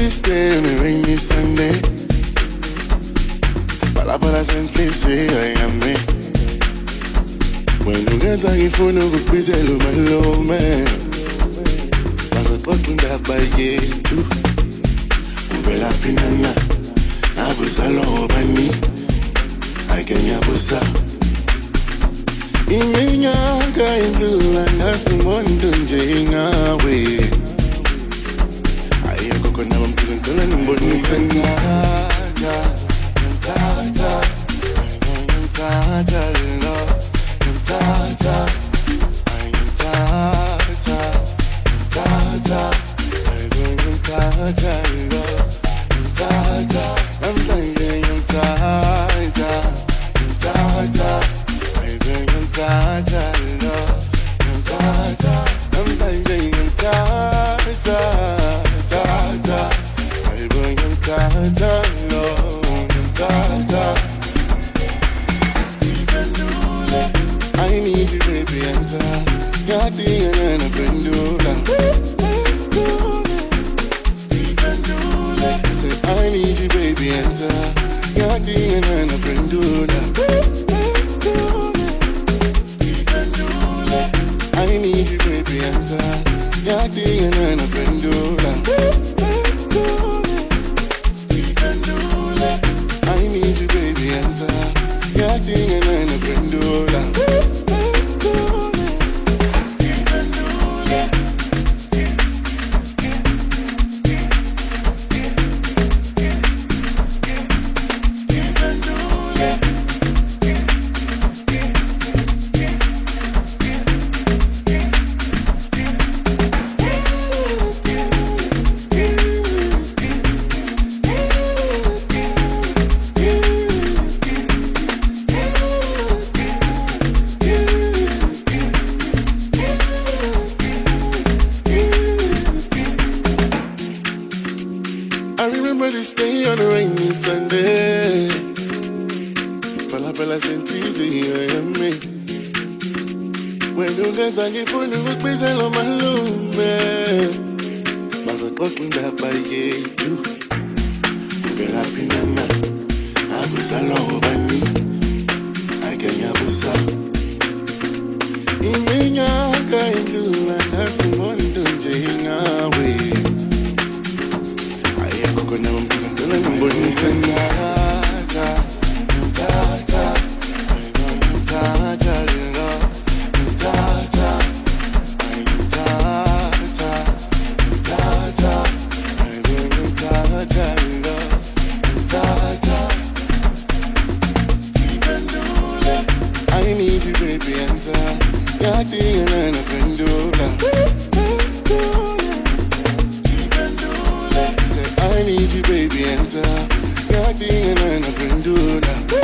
this day on a rainy Sunday. Palabras senhlise ayami. When ungenza ngifuna ukuphizela umalume. Bazoxoxa indaba yethu. Uvela phinana. Abuzalo bani. Ake nyabusa. Iminyaka indlula ngasibona nje ngawe. Kona bamphila ngicela ngimbonise ngithatha lo ngithatha lo ngithatha namhlanje ngithatha lo ngithatha namhlanje ngithatha I need you, baby, answer. You're thinking and a pendula. Say, I need you, baby, answer. You're thinking and a pendula. I need you, baby, answer. You're thinking and a pendula. I need you, baby, answer. You're acting and I'm a pendula. I remember this day on a rainy Sunday. Palabras senhlise ayami. When ungenza ngifuna ukuphizela umalume. Bazoxoxa indaba yethu. Uvela phinana. Abuzalo bani. Ake nyabusa. Iminyaka indlula ngasibona nje ngawe. Kona bamphila ngicela ngimbonise ngithatha lo ngithatha I need you, baby, answer. You're acting and a pendula. I need you, baby, answer. You're acting and I'm a pendula.